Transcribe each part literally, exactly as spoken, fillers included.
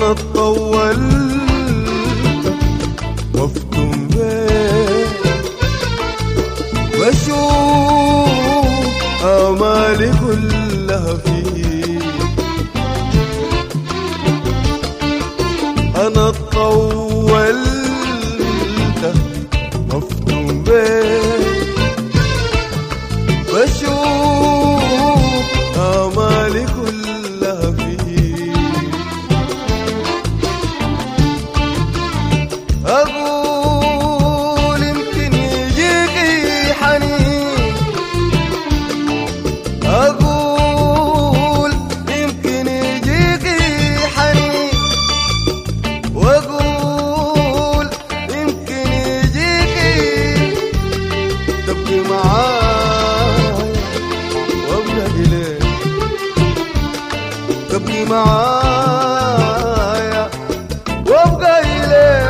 أنا اتطولت وافتن بيك بشوف آمالي كلها فيك. أنا اتطولت وافتن بيك بشوف آمالي كلها فيك. أقول يمكن يجيكي حنين، أقول يمكن يجيكي حنين، وأقول يمكن يجيكي تبقي معايا وأبقى إليك، تبقي معايا وأبقى إليك.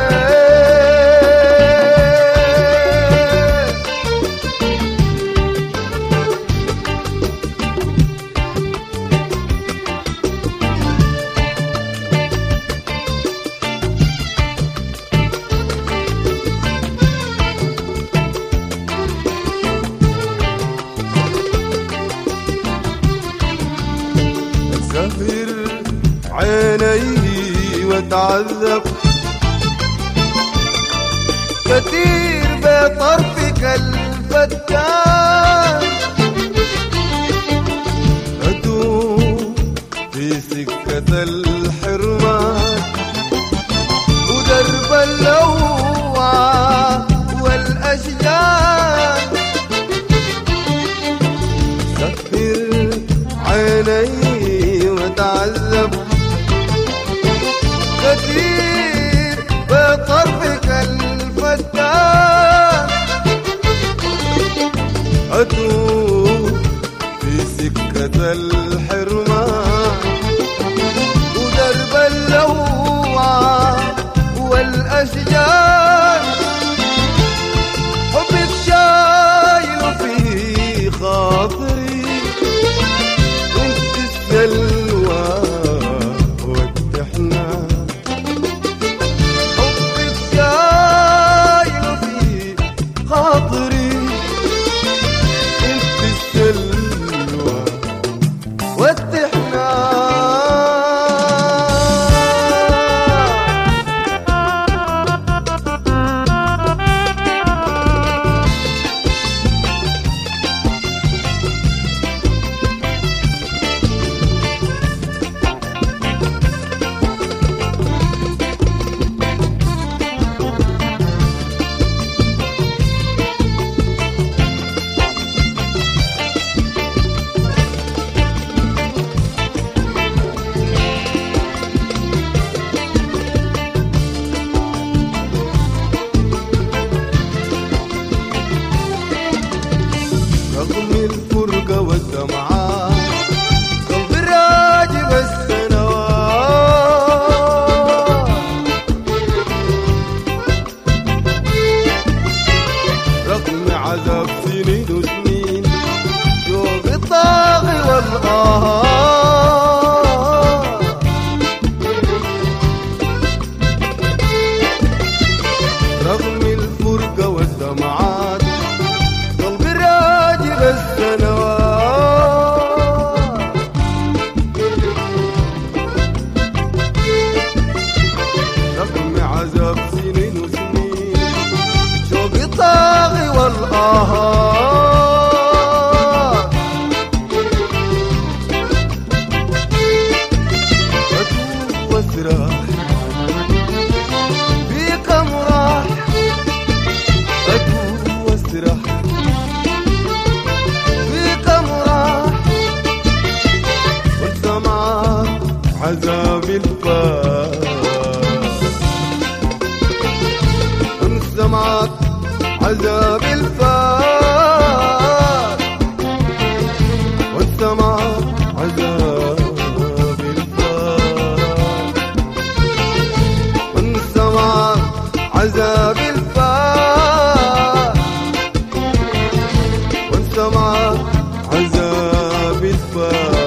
أسهر عيني وأتعذب كتير بطرفك الفتان، أدوم في سكة الحرمان ودرب اللوعة والأشجار. سهر عيني وأتعذب كتير بطرفك الفتان، أتوه في سكة الحرمان ودرب اللوعة والأشجار. حبك شايل في خاطري وانت السلوى والتحنان. حبك شايل في خاطري انت السلوى والتحنان. رغم الفرقة والدمعات قلبي راجب السنوات، رغم عذاب سنين وسنين شوق الطاغي والقهار. رغم الفرقة والدمعات قلبي راجب السنوات، رغم عذاب سنين وسنين شوق الطاغي والقهار. أتوه واسرح بيك أمراح، أتوه واسرح بيك أمراح وانت معاك عذاب الفات، وانت معاك عذاب الفات، وانت معاك عذاب الفات، وانت معاك عذاب الفات، وانت معاك عذاب الفات.